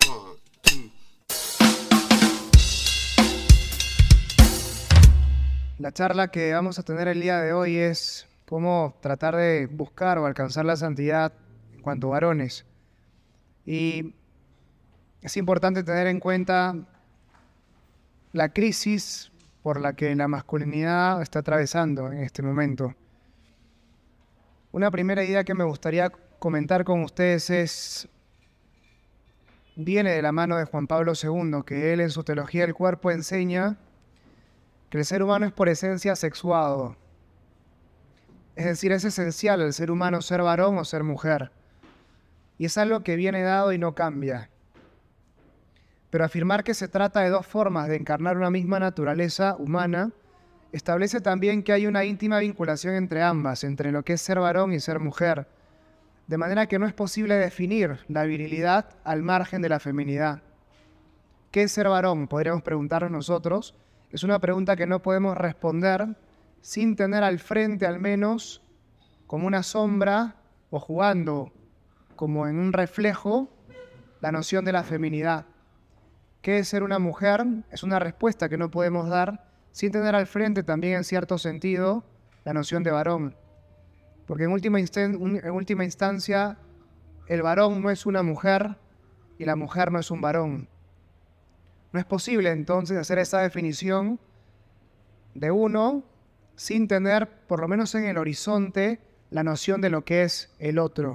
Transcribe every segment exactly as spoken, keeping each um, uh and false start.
La charla que vamos a tener el día de hoy es cómo tratar de buscar o alcanzar la santidad en cuanto a varones. Y es importante tener en cuenta la crisis por la que la masculinidad está atravesando en este momento. Una primera idea que me gustaría comentar con ustedes es, viene de la mano de Juan Pablo segundo, que él en su Teología del Cuerpo enseña que el ser humano es por esencia sexuado. Es decir, es esencial el ser humano ser varón o ser mujer. Y es algo que viene dado y no cambia. Pero afirmar que se trata de dos formas de encarnar una misma naturaleza humana establece también que hay una íntima vinculación entre ambas, entre lo que es ser varón y ser mujer, de manera que no es posible definir la virilidad al margen de la feminidad. ¿Qué es ser varón? Podríamos preguntarnos nosotros. Es una pregunta que no podemos responder sin tener al frente, al menos, como una sombra o jugando como en un reflejo, la noción de la feminidad. ¿Qué es ser una mujer? Es una respuesta que no podemos dar sin tener al frente también, en cierto sentido, la noción de varón. Porque en última, instan- en última instancia, el varón no es una mujer y la mujer no es un varón. No es posible entonces hacer esa definición de uno sin tener, por lo menos en el horizonte, la noción de lo que es el otro.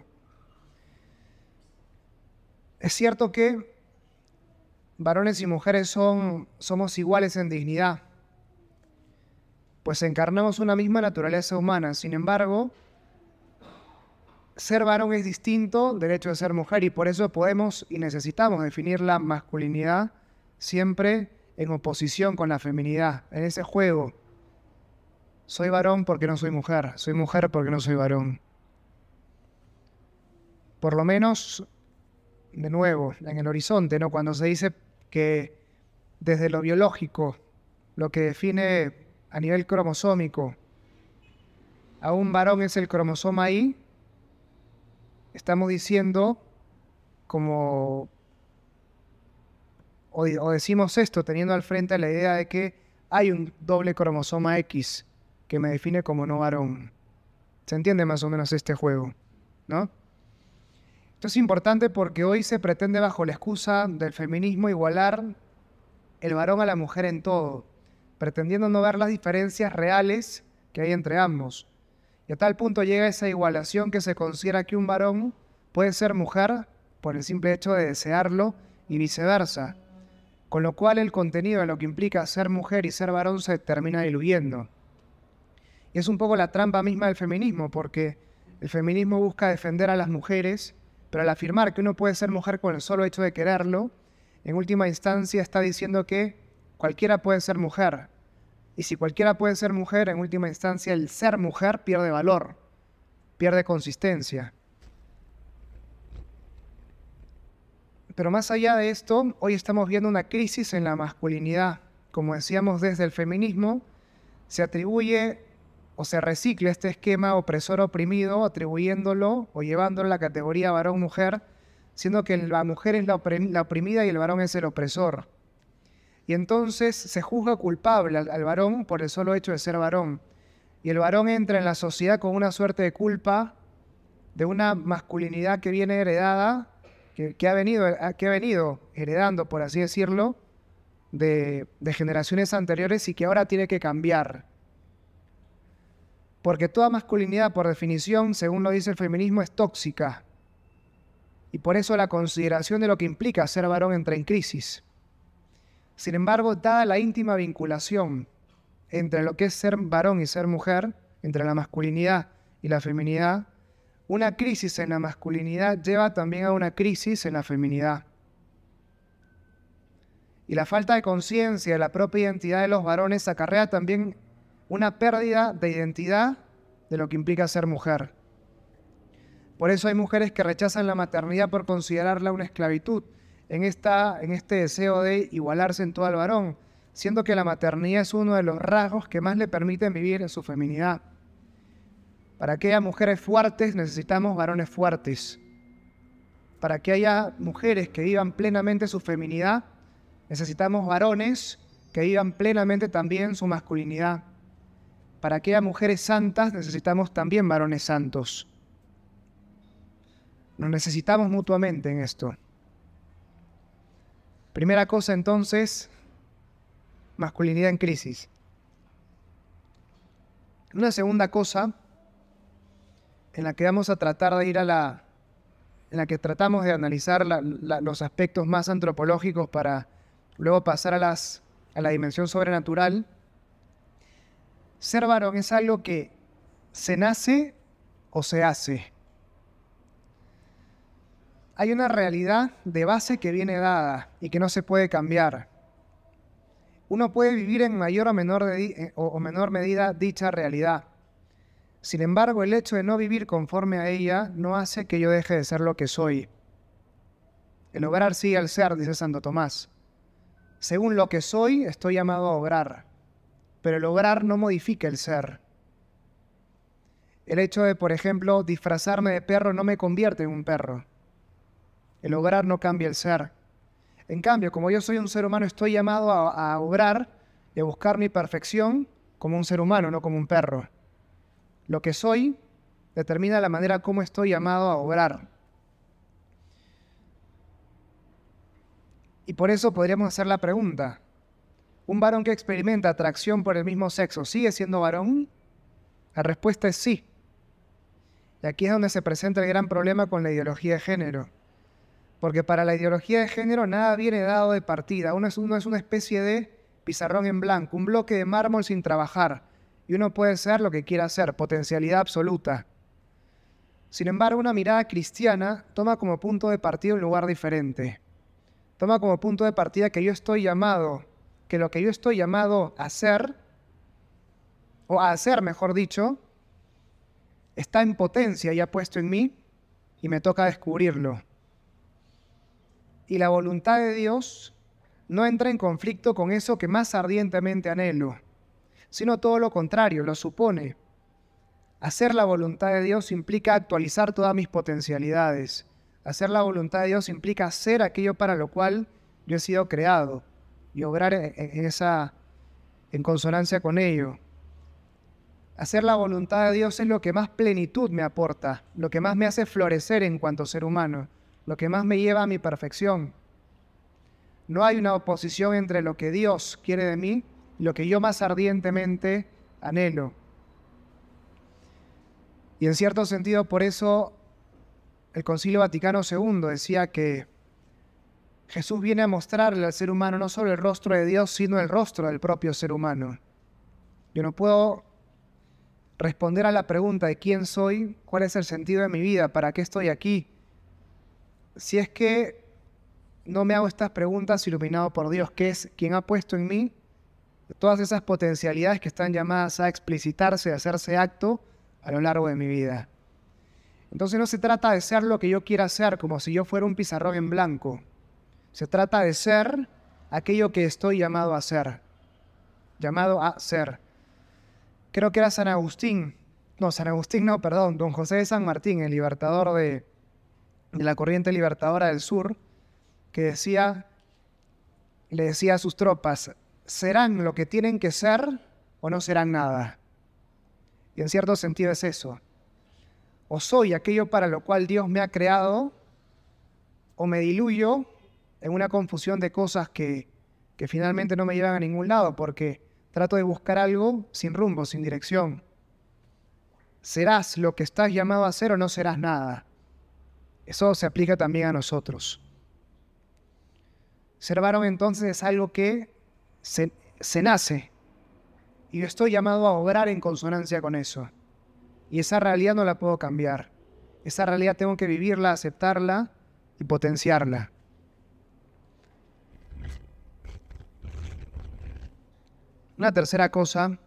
Es cierto que varones y mujeres son, somos iguales en dignidad, pues encarnamos una misma naturaleza humana. Sin embargo, ser varón es distinto del hecho de ser mujer, y por eso podemos y necesitamos definir la masculinidad siempre en oposición con la feminidad, en ese juego. Soy varón porque no soy mujer, soy mujer porque no soy varón. Por lo menos, de nuevo, en el horizonte, ¿no? Cuando se dice que desde lo biológico, lo que define a nivel cromosómico a un varón es el cromosoma Y, estamos diciendo como, o, o decimos esto teniendo al frente la idea de que hay un doble cromosoma X que me define como no varón. ¿Se entiende más o menos este juego, no? Esto es importante porque hoy se pretende, bajo la excusa del feminismo, igualar el varón a la mujer en todo, pretendiendo no ver las diferencias reales que hay entre ambos. Y a tal punto llega esa igualación que se considera que un varón puede ser mujer por el simple hecho de desearlo y viceversa, con lo cual el contenido de lo que implica ser mujer y ser varón se termina diluyendo. Y es un poco la trampa misma del feminismo, porque el feminismo busca defender a las mujeres, pero al afirmar que uno puede ser mujer con el solo hecho de quererlo, en última instancia está diciendo que cualquiera puede ser mujer. Y si cualquiera puede ser mujer, en última instancia el ser mujer pierde valor, pierde consistencia. Pero más allá de esto, hoy estamos viendo una crisis en la masculinidad. Como decíamos, desde el feminismo se atribuye o se recicla este esquema opresor-oprimido, atribuyéndolo o llevándolo a la categoría varón-mujer, siendo que la mujer es la oprimida y el varón es el opresor. Y entonces se juzga culpable al, al varón por el solo hecho de ser varón. Y el varón entra en la sociedad con una suerte de culpa de una masculinidad que viene heredada, que, que, ha, venido, que ha venido heredando, por así decirlo, de, de generaciones anteriores y que ahora tiene que cambiar. Porque toda masculinidad, por definición, según lo dice el feminismo, es tóxica. Y por eso la consideración de lo que implica ser varón entra en crisis. Sin embargo, dada la íntima vinculación entre lo que es ser varón y ser mujer, entre la masculinidad y la feminidad, una crisis en la masculinidad lleva también a una crisis en la feminidad. Y la falta de conciencia de la propia identidad de los varones acarrea también una pérdida de identidad de lo que implica ser mujer. Por eso hay mujeres que rechazan la maternidad por considerarla una esclavitud, en, esta, en este deseo de igualarse en todo al varón, siendo que la maternidad es uno de los rasgos que más le permiten vivir en su feminidad. Para aquellas mujeres fuertes necesitamos varones fuertes. Para que haya mujeres que vivan plenamente su feminidad, necesitamos varones que vivan plenamente también su masculinidad. Para que haya mujeres santas, necesitamos también varones santos. Nos necesitamos mutuamente en esto. Primera cosa, entonces, masculinidad en crisis. Una segunda cosa en la que vamos a tratar de ir a la... en la que tratamos de analizar la, la, los aspectos más antropológicos para luego pasar a, las, a la dimensión sobrenatural. Ser varón es algo que se nace o se hace. Hay una realidad de base que viene dada y que no se puede cambiar. Uno puede vivir en mayor o menor, de, o, o menor medida dicha realidad. Sin embargo, el hecho de no vivir conforme a ella no hace que yo deje de ser lo que soy. El obrar sigue al ser, dice Santo Tomás. Según lo que soy, estoy llamado a obrar. Pero el obrar no modifica el ser. El hecho de, por ejemplo, disfrazarme de perro no me convierte en un perro. El obrar no cambia el ser. En cambio, como yo soy un ser humano, estoy llamado a, a obrar y a buscar mi perfección como un ser humano, no como un perro. Lo que soy determina la manera como estoy llamado a obrar. Y por eso podríamos hacer la pregunta: ¿un varón que experimenta atracción por el mismo sexo sigue siendo varón? La respuesta es sí. Y aquí es donde se presenta el gran problema con la ideología de género. Porque para la ideología de género nada viene dado de partida. Uno es, uno es una especie de pizarrón en blanco, un bloque de mármol sin trabajar. Y uno puede ser lo que quiera ser, potencialidad absoluta. Sin embargo, una mirada cristiana toma como punto de partida un lugar diferente. Toma como punto de partida que yo estoy llamado, que lo que yo estoy llamado a ser, o a hacer, mejor dicho, está en potencia ya puesto en mí y me toca descubrirlo. Y la voluntad de Dios no entra en conflicto con eso que más ardientemente anhelo, sino todo lo contrario, lo supone. Hacer la voluntad de Dios implica actualizar todas mis potencialidades. Hacer la voluntad de Dios implica hacer aquello para lo cual yo he sido creado y obrar en, en, esa, en consonancia con ello. Hacer la voluntad de Dios es lo que más plenitud me aporta, lo que más me hace florecer en cuanto ser humano, lo que más me lleva a mi perfección. No hay una oposición entre lo que Dios quiere de mí y lo que yo más ardientemente anhelo. Y en cierto sentido, por eso el Concilio Vaticano segundo decía que Jesús viene a mostrarle al ser humano no solo el rostro de Dios, sino el rostro del propio ser humano. Yo no puedo responder a la pregunta de quién soy, cuál es el sentido de mi vida, para qué estoy aquí, si es que no me hago estas preguntas iluminado por Dios, que es quien ha puesto en mí todas esas potencialidades que están llamadas a explicitarse, a hacerse acto a lo largo de mi vida. Entonces no se trata de ser lo que yo quiera ser, como si yo fuera un pizarrón en blanco. Se trata de ser aquello que estoy llamado a ser. Llamado a ser. Creo que era San Agustín, no, San Agustín no, perdón, Don José de San Martín, el libertador de, de la corriente libertadora del sur, que decía, le decía a sus tropas: ¿serán lo que tienen que ser o no serán nada? Y en cierto sentido es eso. O soy aquello para lo cual Dios me ha creado, o me diluyo en una confusión de cosas que, que finalmente no me llevan a ningún lado, porque trato de buscar algo sin rumbo, sin dirección. ¿Serás lo que estás llamado a ser o no serás nada? Eso se aplica también a nosotros. Ser varón entonces es algo que se, se nace, y yo estoy llamado a obrar en consonancia con eso. Y esa realidad no la puedo cambiar. Esa realidad tengo que vivirla, aceptarla y potenciarla. Una tercera cosa,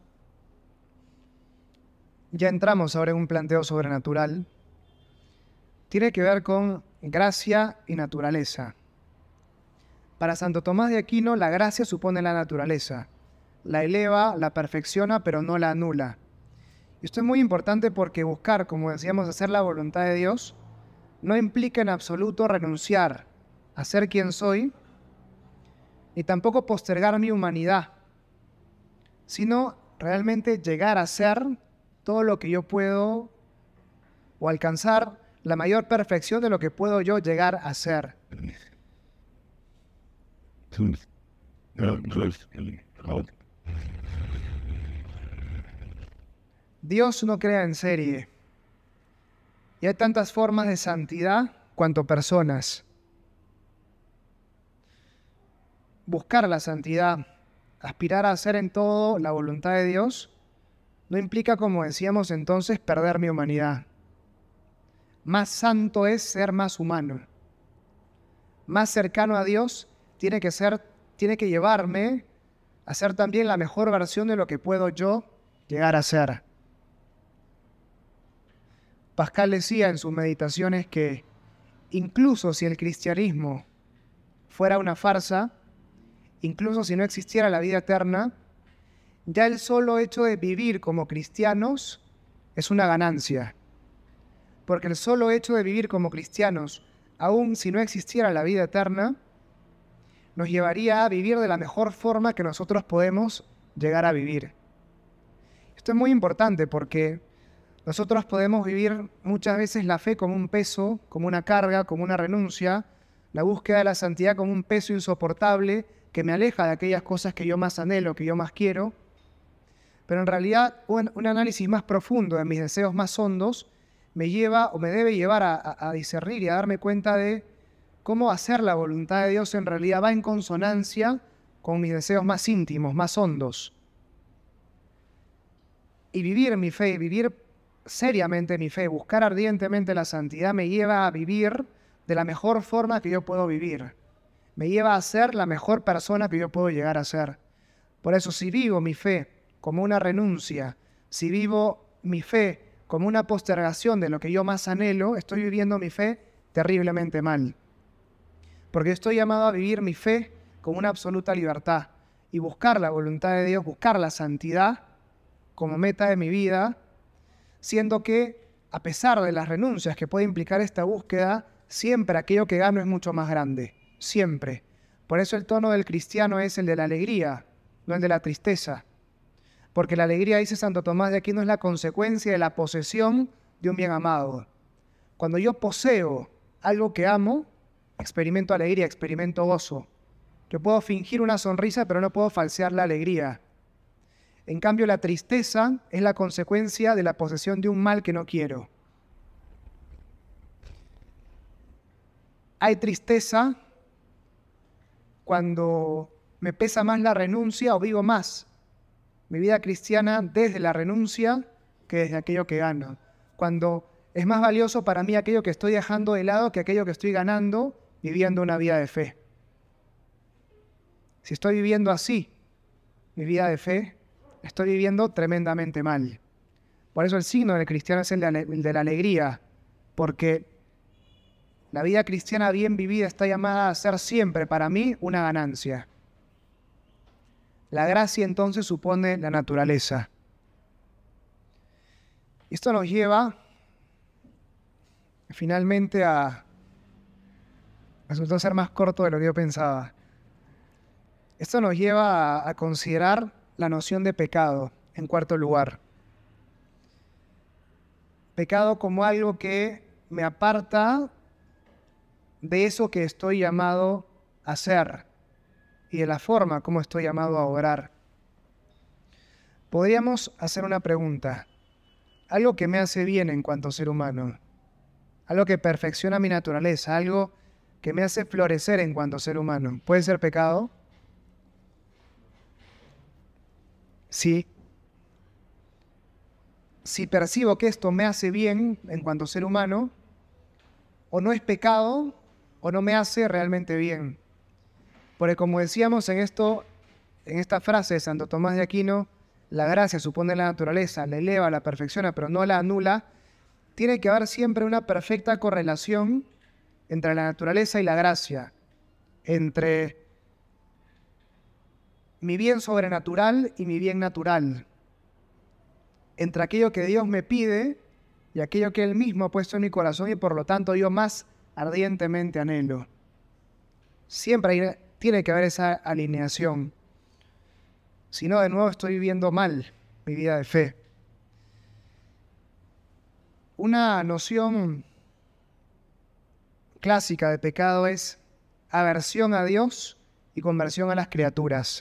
ya entramos ahora en un planteo sobrenatural, tiene que ver con gracia y naturaleza. Para Santo Tomás de Aquino, la gracia supone la naturaleza. La eleva, la perfecciona, pero no la anula. Y esto es muy importante porque buscar, como decíamos, hacer la voluntad de Dios, no implica en absoluto renunciar a ser quien soy, ni tampoco postergar mi humanidad, sino realmente llegar a ser todo lo que yo puedo o alcanzar la mayor perfección de lo que puedo yo llegar a ser. Dios no crea en serie, y hay tantas formas de santidad cuanto personas. Buscar la santidad, aspirar a hacer en todo la voluntad de Dios, no implica, como decíamos entonces, perder mi humanidad. Más santo es ser más humano. Más cercano a Dios tiene que ser, tiene que llevarme a ser también la mejor versión de lo que puedo yo llegar a ser. Pascal decía en sus meditaciones que incluso si el cristianismo fuera una farsa, incluso si no existiera la vida eterna, ya el solo hecho de vivir como cristianos es una ganancia. Porque el solo hecho de vivir como cristianos, aun si no existiera la vida eterna, nos llevaría a vivir de la mejor forma que nosotros podemos llegar a vivir. Esto es muy importante porque nosotros podemos vivir muchas veces la fe como un peso, como una carga, como una renuncia, la búsqueda de la santidad como un peso insoportable que me aleja de aquellas cosas que yo más anhelo, que yo más quiero. Pero en realidad un, un análisis más profundo de mis deseos más hondos me lleva o me debe llevar a, a, a discernir y a darme cuenta de cómo hacer la voluntad de Dios en realidad va en consonancia con mis deseos más íntimos, más hondos. Y vivir mi fe, vivir seriamente mi fe, buscar ardientemente la santidad me lleva a vivir de la mejor forma que yo puedo vivir. Me lleva a ser la mejor persona que yo puedo llegar a ser. Por eso, si vivo mi fe como una renuncia, si vivo mi fe como una postergación de lo que yo más anhelo, estoy viviendo mi fe terriblemente mal. Porque estoy llamado a vivir mi fe con una absoluta libertad y buscar la voluntad de Dios, buscar la santidad como meta de mi vida, siendo que, a pesar de las renuncias que puede implicar esta búsqueda, siempre aquello que gano es mucho más grande, siempre. Por eso el tono del cristiano es el de la alegría, no el de la tristeza. Porque la alegría, dice Santo Tomás de Aquino, es la consecuencia de la posesión de un bien amado. Cuando yo poseo algo que amo, experimento alegría, experimento gozo. Yo puedo fingir una sonrisa, pero no puedo falsear la alegría. En cambio, la tristeza es la consecuencia de la posesión de un mal que no quiero. Hay tristeza cuando me pesa más la renuncia o vivo más mi vida cristiana desde la renuncia que desde aquello que gano. Cuando es más valioso para mí aquello que estoy dejando de lado que aquello que estoy ganando viviendo una vida de fe. Si estoy viviendo así, mi vida de fe, estoy viviendo tremendamente mal. Por eso el signo del cristiano es el de, el de la alegría, porque la vida cristiana bien vivida está llamada a ser siempre para mí una ganancia. La gracia entonces supone la naturaleza. Esto nos lleva finalmente a... resultó ser más corto de lo que yo pensaba. Esto nos lleva a, a considerar la noción de pecado, en cuarto lugar. Pecado como algo que me aparta de eso que estoy llamado a hacer y de la forma como estoy llamado a obrar. Podríamos hacer una pregunta. Algo que me hace bien en cuanto ser humano, algo que perfecciona mi naturaleza, algo que me hace florecer en cuanto ser humano, ¿puede ser pecado? Sí. Si percibo que esto me hace bien en cuanto ser humano, o no es pecado, o no me hace realmente bien. Porque como decíamos en esto, en esta frase de Santo Tomás de Aquino, la gracia supone la naturaleza, la eleva, la perfecciona, pero no la anula. Tiene que haber siempre una perfecta correlación entre la naturaleza y la gracia, entre mi bien sobrenatural y mi bien natural, entre aquello que Dios me pide y y aquello que Él mismo ha puesto en mi corazón y por lo tanto yo más ardientemente anhelo. Siempre hay, tiene que haber esa alineación. Si no, de nuevo estoy viviendo mal mi vida de fe. Una noción clásica de pecado es aversión a Dios y conversión a las criaturas.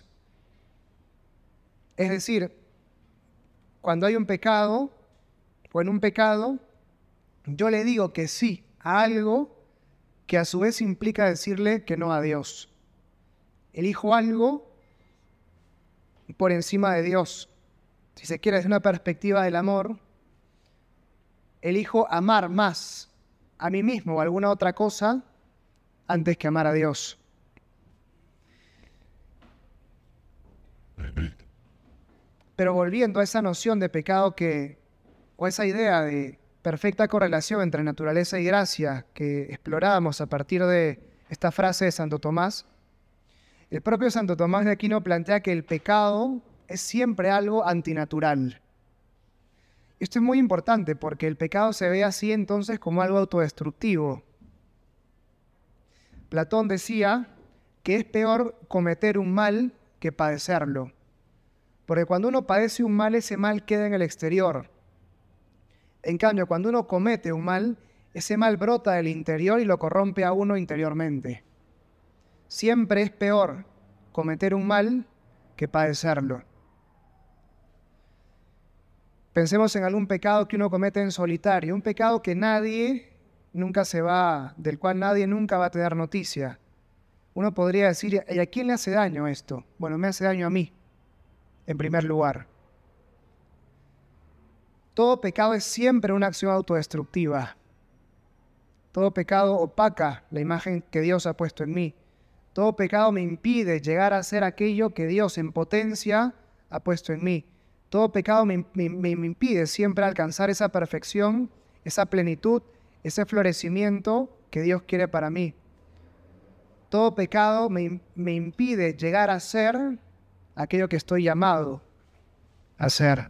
Es decir, cuando hay un pecado, o en un pecado, yo le digo que sí a algo que a su vez implica decirle que no a Dios. Elijo algo por encima de Dios. Si se quiere, desde una perspectiva del amor, elijo amar más a mí mismo o a alguna otra cosa antes que amar a Dios. Pero volviendo a esa noción de pecado que, o esa idea de perfecta correlación entre naturaleza y gracia que explorábamos a partir de esta frase de Santo Tomás, el propio Santo Tomás de Aquino plantea que el pecado es siempre algo antinatural. Esto es muy importante porque el pecado se ve así entonces como algo autodestructivo. Platón decía que es peor cometer un mal que padecerlo. Porque cuando uno padece un mal, ese mal queda en el exterior. En cambio, cuando uno comete un mal, ese mal brota del interior y lo corrompe a uno interiormente. Siempre es peor cometer un mal que padecerlo. Pensemos en algún pecado que uno comete en solitario, un pecado que nadie nunca se va, del cual nadie nunca va a tener noticia. Uno podría decir, ¿y a quién le hace daño esto? Bueno, me hace daño a mí, en primer lugar. Todo pecado es siempre una acción autodestructiva. Todo pecado opaca la imagen que Dios ha puesto en mí. Todo pecado me impide llegar a ser aquello que Dios en potencia ha puesto en mí. Todo pecado me, me, me impide siempre alcanzar esa perfección, esa plenitud, ese florecimiento que Dios quiere para mí. Todo pecado me, me impide llegar a ser aquello que estoy llamado a ser.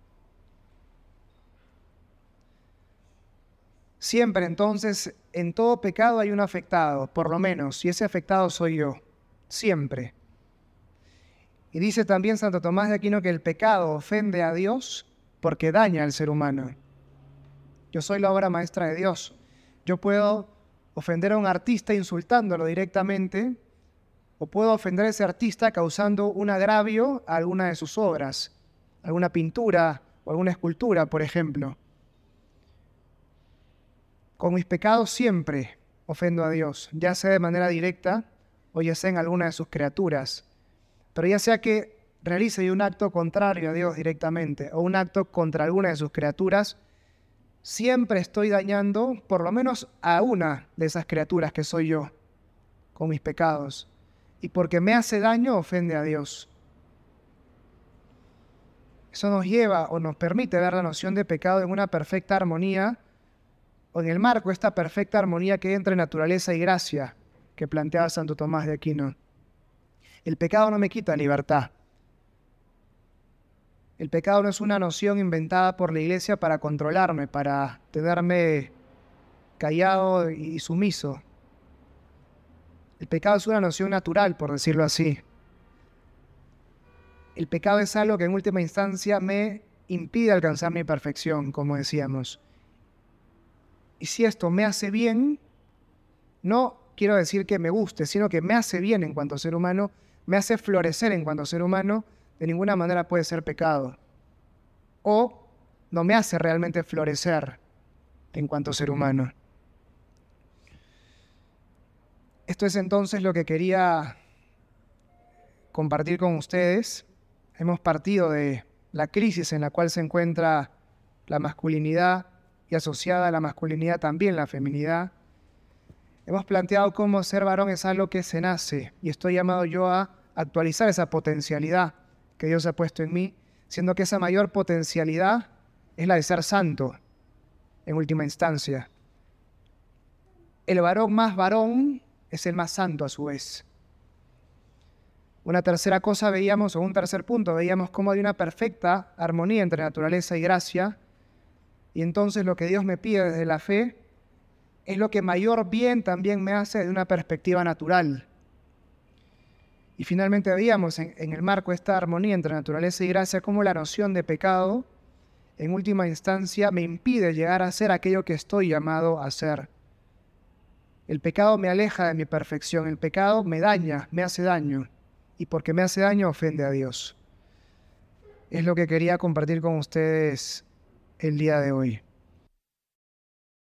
Siempre entonces, en todo pecado hay un afectado, por lo menos, y ese afectado soy yo. Siempre. Y dice también Santo Tomás de Aquino que el pecado ofende a Dios porque daña al ser humano. Yo soy la obra maestra de Dios. Yo puedo ofender a un artista insultándolo directamente, o puedo ofender a ese artista causando un agravio a alguna de sus obras, alguna pintura o alguna escultura, por ejemplo. Con mis pecados siempre ofendo a Dios, ya sea de manera directa o ya sea en alguna de sus criaturas. Pero ya sea que realice un acto contrario a Dios directamente o un acto contra alguna de sus criaturas, siempre estoy dañando por lo menos a una de esas criaturas que soy yo, con mis pecados. Y porque me hace daño, ofende a Dios. Eso nos lleva o nos permite ver la noción de pecado en una perfecta armonía, o en el marco de esta perfecta armonía que hay entre naturaleza y gracia que planteaba Santo Tomás de Aquino. El pecado no me quita libertad. El pecado no es una noción inventada por la Iglesia para controlarme, para tenerme callado y sumiso. El pecado es una noción natural, por decirlo así. El pecado es algo que en última instancia me impide alcanzar mi perfección, como decíamos. Y si esto me hace bien, no quiero decir que me guste, sino que me hace bien en cuanto ser humano, me hace florecer en cuanto ser humano, de ninguna manera puede ser pecado. O no me hace realmente florecer en cuanto ser humano. Esto es entonces lo que quería compartir con ustedes. Hemos partido de la crisis en la cual se encuentra la masculinidad y asociada a la masculinidad también la feminidad. Hemos planteado cómo ser varón es algo que se nace y estoy llamado yo a actualizar esa potencialidad que Dios ha puesto en mí, siendo que esa mayor potencialidad es la de ser santo, en última instancia. El varón más varón es el más santo a su vez. Una tercera cosa veíamos, o un tercer punto, veíamos cómo hay una perfecta armonía entre naturaleza y gracia, Y entonces lo que Dios me pide desde la fe es lo que mayor bien también me hace de una perspectiva natural. Y finalmente veíamos en, en el marco de esta armonía entre naturaleza y gracia cómo la noción de pecado, en última instancia, me impide llegar a ser aquello que estoy llamado a ser. El pecado me aleja de mi perfección, el pecado me daña, me hace daño, y porque me hace daño ofende a Dios. Es lo que quería compartir con ustedes el día de hoy.